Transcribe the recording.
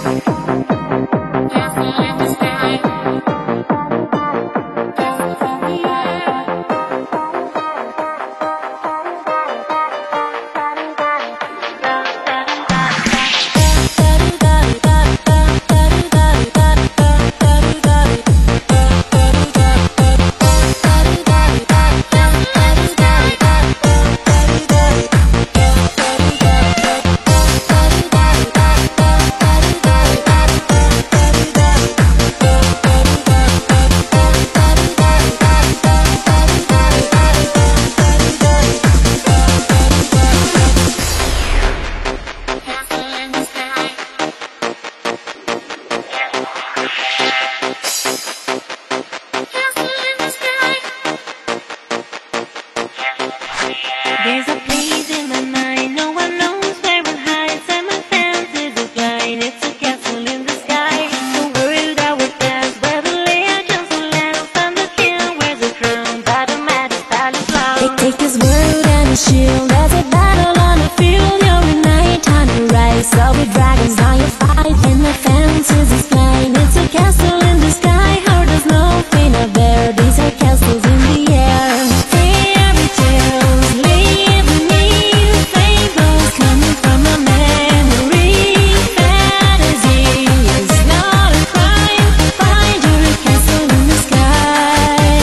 There's a place in my mind, no one knows where it hides, and my fancies is blind. It's a castle in the sky, the world that will pass, where the legends will last, and the king wears a crown by the maddest palace loud. They take his word and his shield as a battle on the field. You're a knight on the rise, so with dragons now you fight, and my fancies is blind. It's a castle in the sky, how there's no pain up there. These are castles in the air. Fairy tales live in me, fables coming from my memory. Fantasy is not a crime, find your castle in the sky.